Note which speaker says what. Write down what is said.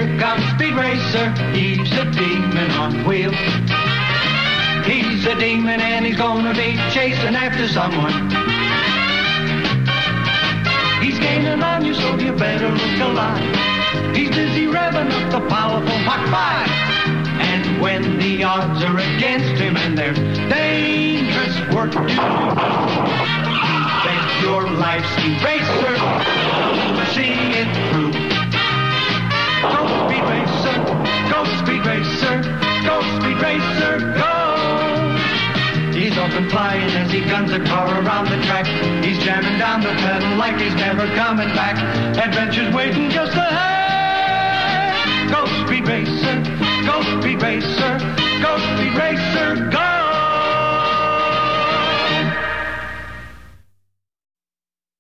Speaker 1: Here comes Speed Racer, he's a demon on wheels. He's a demon and he's gonna be chasing after someone. He's gaining on you, so you better look alive. He's busy revving up the powerful Mach 5. And when the odds are against him and there's dangerous work to do, bet your life, Speed Racer, see it through. Go Speed Racer, go Speed Racer, go Speed Racer, go! He's off and flying as he guns a car around the track. He's jamming down the pedal like he's never coming back. Adventure's waiting just ahead. Go Speed Racer, go Speed Racer, go Speed Racer, go!